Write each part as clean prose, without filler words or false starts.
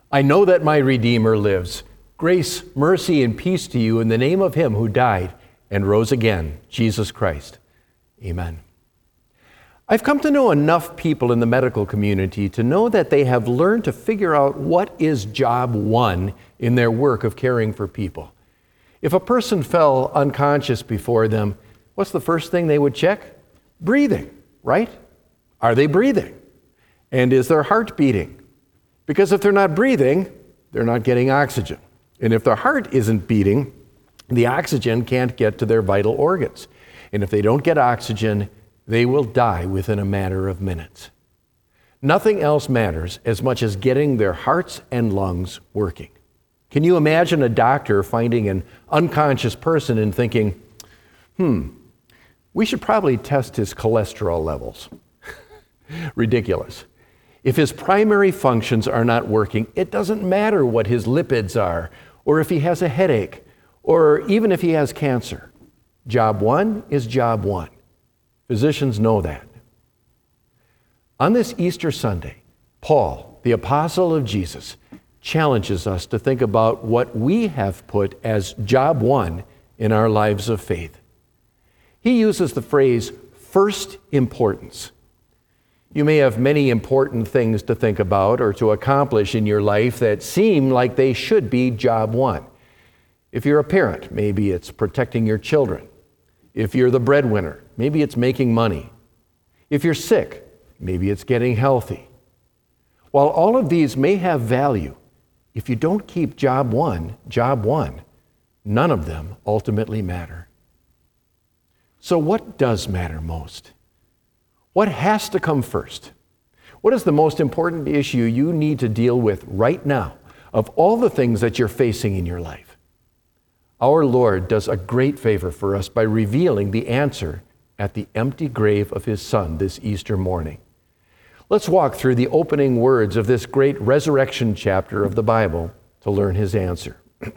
I know that my Redeemer lives. Grace, mercy, and peace to you in the name of him who died and rose again, Jesus Christ. Amen. I've come to know enough people in the medical community to know that they have learned to figure out what is job one in their work of caring for people. If a person fell unconscious before them, what's the first thing they would check? Breathing, right? Are they breathing? And is their heart beating? Because if they're not breathing, they're not getting oxygen. And if their heart isn't beating, the oxygen can't get to their vital organs. And if they don't get oxygen, they will die within a matter of minutes. Nothing else matters as much as getting their hearts and lungs working. Can you imagine a doctor finding an unconscious person and thinking, we should probably test his cholesterol levels? Ridiculous. If his primary functions are not working, it doesn't matter what his lipids are, or if he has a headache, or even if he has cancer. Job one is job one. Physicians know that. On this Easter Sunday, Paul, the apostle of Jesus, challenges us to think about what we have put as job one in our lives of faith. He uses the phrase first importance. You may have many important things to think about or to accomplish in your life that seem like they should be job one. If you're a parent, maybe it's protecting your children. If you're the breadwinner, maybe it's making money. If you're sick, maybe it's getting healthy. While all of these may have value, if you don't keep job one, none of them ultimately matter. So what does matter most? What has to come first? What is the most important issue you need to deal with right now of all the things that you're facing in your life? Our Lord does a great favor for us by revealing the answer at the empty grave of his Son this Easter morning. Let's walk through the opening words of this great resurrection chapter of the Bible to learn his answer.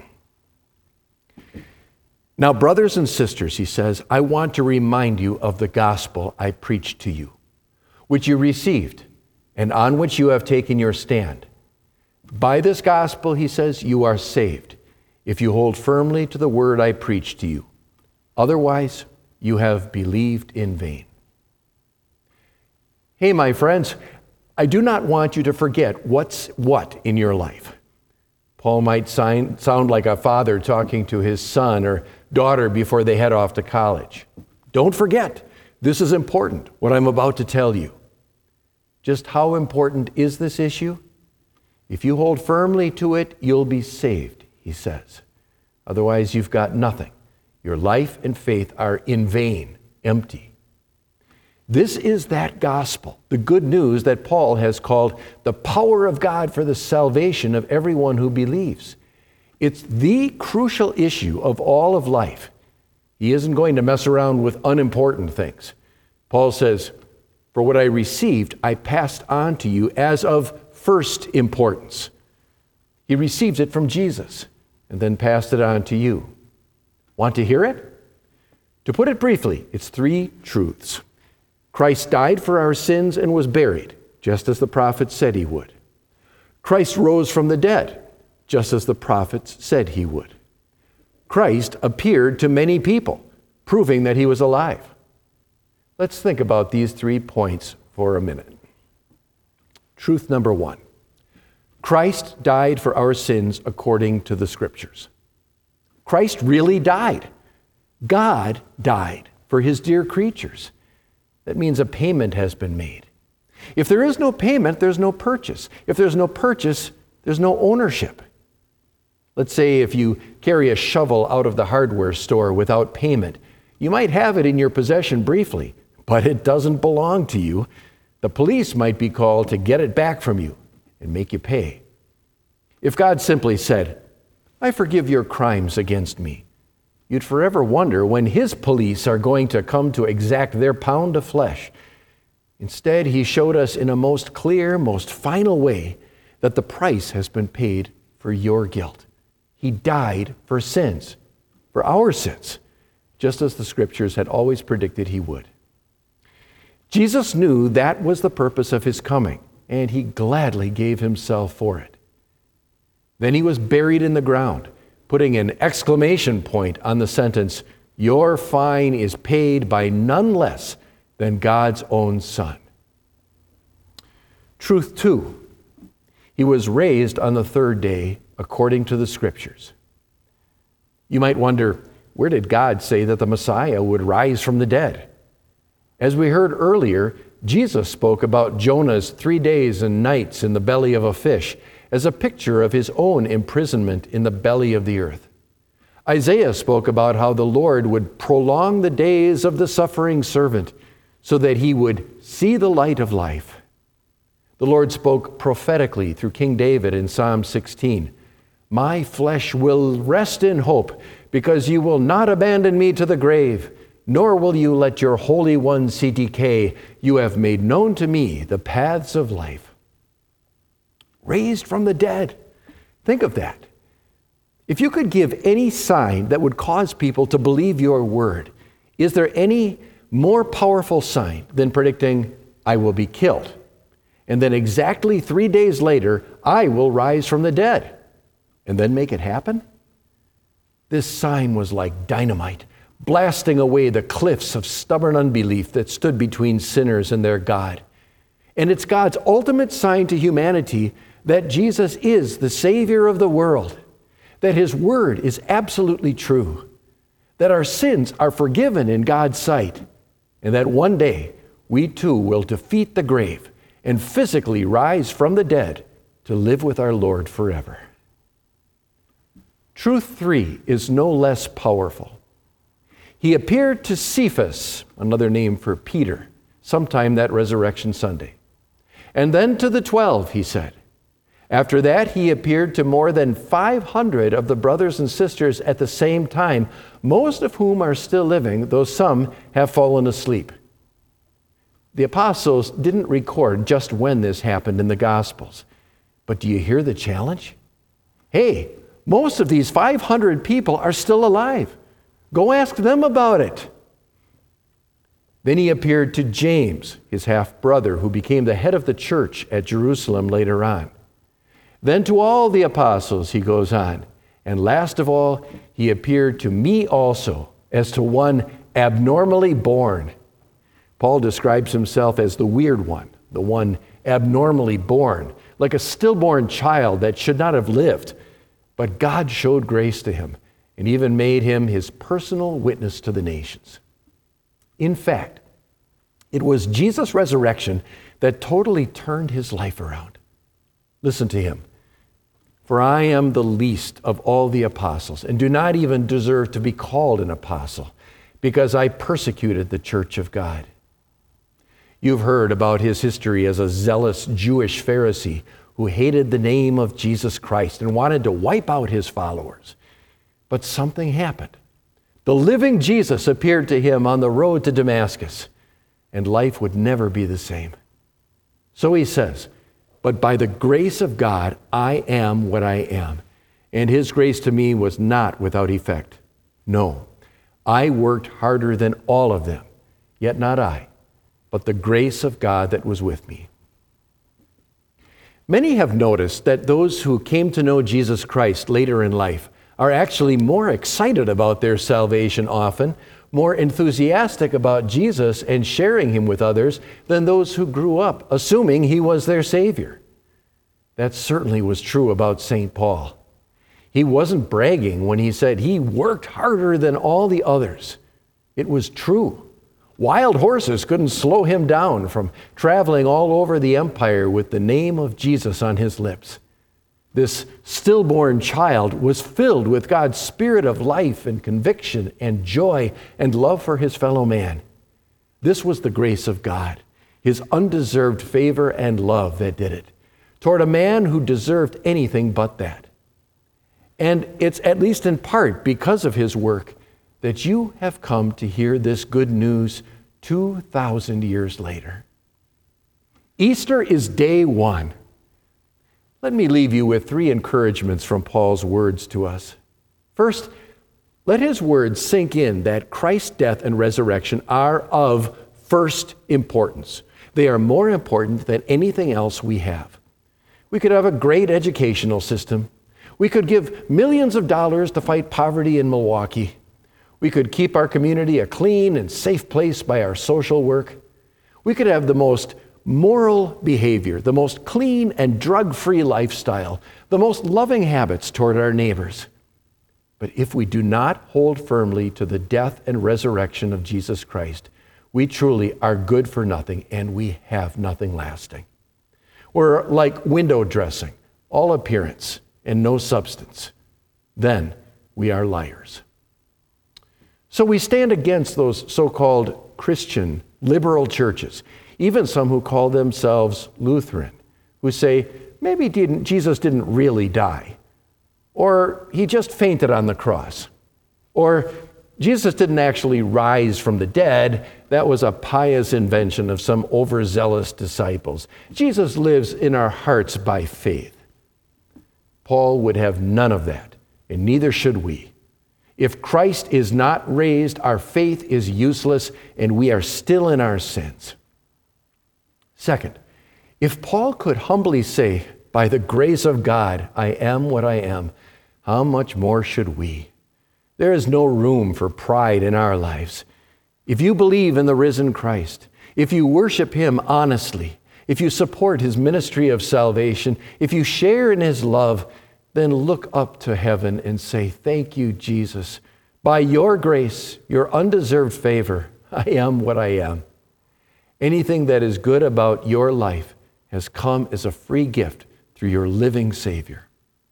Now, brothers and sisters, he says, I want to remind you of the gospel I preached to you, which you received, and on which you have taken your stand. By this gospel, he says, you are saved, if you hold firmly to the word I preached to you. Otherwise, you have believed in vain. Hey, my friends, I do not want you to forget what's what in your life. Paul might sound like a father talking to his son or daughter before they head off to college. Don't forget, this is important, what I'm about to tell you. Just how important is this issue? If you hold firmly to it, you'll be saved, he says. Otherwise, you've got nothing. Your life and faith are in vain, empty. This is that gospel, the good news that Paul has called the power of God for the salvation of everyone who believes. It's the crucial issue of all of life. He isn't going to mess around with unimportant things. Paul says, for what I received, I passed on to you as of first importance. He received it from Jesus and then passed it on to you. Want to hear it? To put it briefly, it's three truths. Christ died for our sins and was buried, just as the prophets said he would. Christ rose from the dead, just as the prophets said he would. Christ appeared to many people, proving that he was alive. Let's think about these 3 points for a minute. Truth number 1. Christ died for our sins according to the Scriptures. Christ really died. God died for his dear creatures. That means a payment has been made. If there is no payment, there's no purchase. If there's no purchase, there's no ownership. Let's say if you carry a shovel out of the hardware store without payment, you might have it in your possession briefly, but it doesn't belong to you. The police might be called to get it back from you and make you pay. If God simply said, I forgive your crimes against me, you'd forever wonder when his police are going to come to exact their pound of flesh. Instead, he showed us in a most clear, most final way that the price has been paid for your guilt. He died for sins, for our sins, just as the Scriptures had always predicted he would. Jesus knew that was the purpose of his coming, and he gladly gave himself for it. Then he was buried in the ground, putting an exclamation point on the sentence, "Your fine is paid by none less than God's own Son." Truth 2, he was raised on the third day according to the Scriptures. You might wonder, where did God say that the Messiah would rise from the dead? As we heard earlier, Jesus spoke about Jonah's 3 days and nights in the belly of a fish as a picture of his own imprisonment in the belly of the earth. Isaiah spoke about how the Lord would prolong the days of the suffering servant so that he would see the light of life. The Lord spoke prophetically through King David in Psalm 16. "My flesh will rest in hope, because you will not abandon me to the grave, nor will you let your Holy One see decay. You have made known to me the paths of life." Raised from the dead. Think of that. If you could give any sign that would cause people to believe your word, is there any more powerful sign than predicting, "I will be killed, and then exactly 3 days later, I will rise from the dead," and then make it happen? This sign was like dynamite, blasting away the cliffs of stubborn unbelief that stood between sinners and their God. And it's God's ultimate sign to humanity that Jesus is the Savior of the world, that His Word is absolutely true, that our sins are forgiven in God's sight, and that one day we too will defeat the grave and physically rise from the dead to live with our Lord forever. Truth 3 is no less powerful. He appeared to Cephas, another name for Peter, sometime that Resurrection Sunday. And then to the 12, he said. After that, he appeared to more than 500 of the brothers and sisters at the same time, most of whom are still living, though some have fallen asleep. The apostles didn't record just when this happened in the Gospels. But do you hear the challenge? Hey, most of these 500 people are still alive. Go ask them about it. Then he appeared to James, his half-brother, who became the head of the church at Jerusalem later on. Then to all the apostles, he goes on. And last of all, he appeared to me also, as to one abnormally born. Paul describes himself as the weird one, the one abnormally born, like a stillborn child that should not have lived. But God showed grace to him and even made him his personal witness to the nations. In fact, it was Jesus' resurrection that totally turned his life around. Listen to him. "For I am the least of all the apostles, and do not even deserve to be called an apostle, because I persecuted the church of God." You've heard about his history as a zealous Jewish Pharisee who hated the name of Jesus Christ and wanted to wipe out his followers. But something happened. The living Jesus appeared to him on the road to Damascus, and life would never be the same. So he says, "But by the grace of God, I am what I am, and his grace to me was not without effect. No, I worked harder than all of them, yet not I, but the grace of God that was with me." Many have noticed that those who came to know Jesus Christ later in life are actually more excited about their salvation often, more enthusiastic about Jesus and sharing him with others than those who grew up assuming he was their Savior. That certainly was true about St. Paul. He wasn't bragging when he said he worked harder than all the others. It was true. Wild horses couldn't slow him down from traveling all over the empire with the name of Jesus on his lips. This stillborn child was filled with God's spirit of life and conviction and joy and love for his fellow man. This was the grace of God, his undeserved favor and love that did it, toward a man who deserved anything but that. And it's at least in part because of his work that you have come to hear this good news 2,000 years later. Easter is day one. Let me leave you with 3 encouragements from Paul's words to us. First, let his words sink in that Christ's death and resurrection are of first importance. They are more important than anything else we have. We could have a great educational system. We could give millions of dollars to fight poverty in Milwaukee. We could keep our community a clean and safe place by our social work. We could have the most moral behavior, the most clean and drug-free lifestyle, the most loving habits toward our neighbors. But if we do not hold firmly to the death and resurrection of Jesus Christ, we truly are good for nothing and we have nothing lasting. We're like window dressing, all appearance and no substance. Then we are liars. So we stand against those so-called Christian liberal churches, even some who call themselves Lutheran, who say, maybe Jesus didn't really die, or he just fainted on the cross, or Jesus didn't actually rise from the dead. That was a pious invention of some overzealous disciples. Jesus lives in our hearts by faith. Paul would have none of that, and neither should we. If Christ is not raised, our faith is useless, and we are still in our sins. Second, if Paul could humbly say, by the grace of God, I am what I am, how much more should we? There is no room for pride in our lives. If you believe in the risen Christ, if you worship him honestly, if you support his ministry of salvation, if you share in his love, then look up to heaven and say, thank you, Jesus. By your grace, your undeserved favor, I am what I am. Anything that is good about your life has come as a free gift through your living Savior.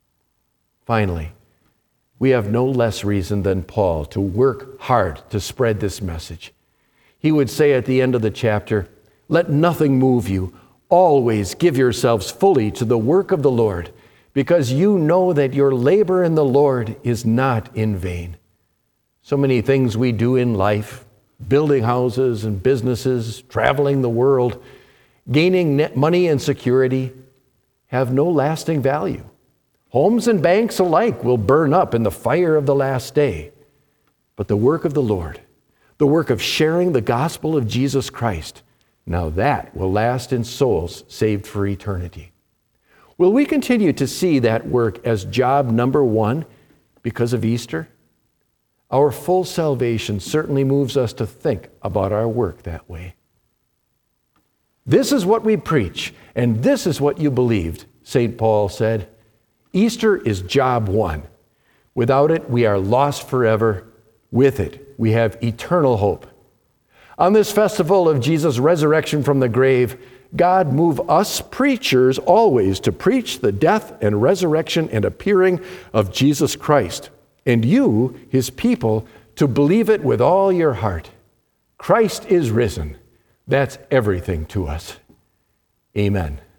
Finally, we have no less reason than Paul to work hard to spread this message. He would say at the end of the chapter, let nothing move you. Always give yourselves fully to the work of the Lord, because you know that your labor in the Lord is not in vain. So many things we do in life, building houses and businesses, traveling the world, gaining money and security, have no lasting value. Homes and banks alike will burn up in the fire of the last day. But the work of the Lord, the work of sharing the gospel of Jesus Christ, now that will last in souls saved for eternity. Will we continue to see that work as job number one because of Easter? Our full salvation certainly moves us to think about our work that way. This is what we preach, and this is what you believed, St. Paul said. Easter is job one. Without it, we are lost forever. With it, we have eternal hope. On this festival of Jesus' resurrection from the grave, God move us preachers always to preach the death and resurrection and appearing of Jesus Christ, and you, his people, to believe it with all your heart. Christ is risen. That's everything to us. Amen.